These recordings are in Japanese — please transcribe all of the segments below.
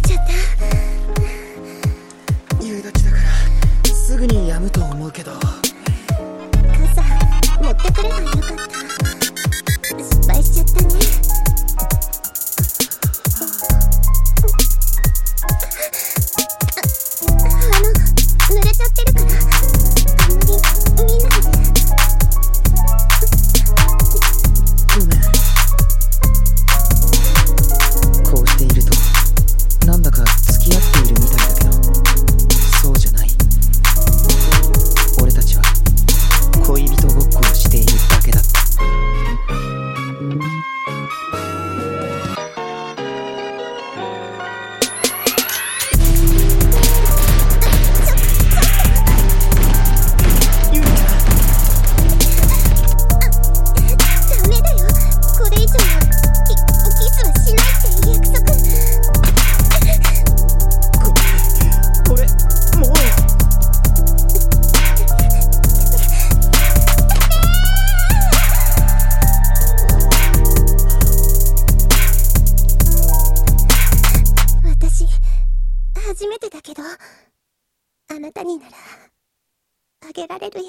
ちゃった。 夕立だからすぐに止むと思うけど。 傘持ってくればよかった。失敗しちゃったね。濡れちゃってるからあんまり見ないで。 ごめん。こうしているとなんだか付き合っているみたいだけど、そうじゃない。俺たちは恋人ごっこをしているだけだった。 ダメだよ。これ以上はキスはしないって約束。 ごめん、俺もう。私初めてだけど、あなたにならあげられるよ。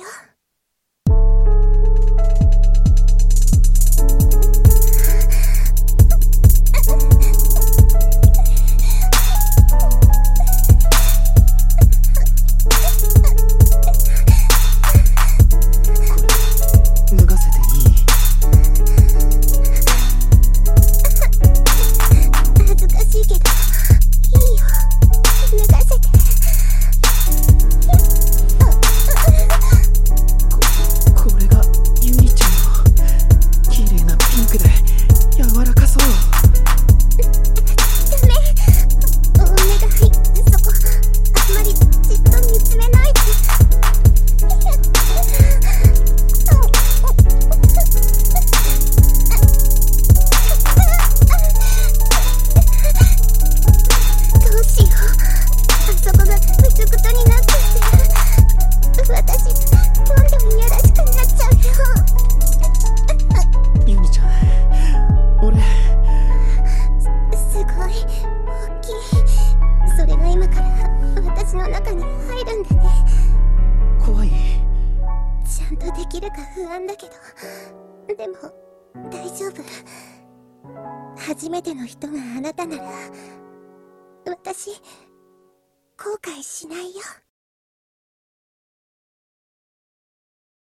脱がせていい？ 恥ずかしいけどいいよ、脱がせて。 これがゆりちゃんの綺麗なピンクで柔らかそう。 ダメ、お願い、そこあんまりじっと見つめないで。どうしよう、あそこがぐちゅぐちゅになっちゃってる。私どんどんいやらしくなっちゃうよ。 ゆりちゃん、俺すごい大きい。それが今から私の中に入るんだね。 怖い。 ちゃんとできるか不安だけど、でも大丈夫。初めての人があなたなら私後悔しないよ。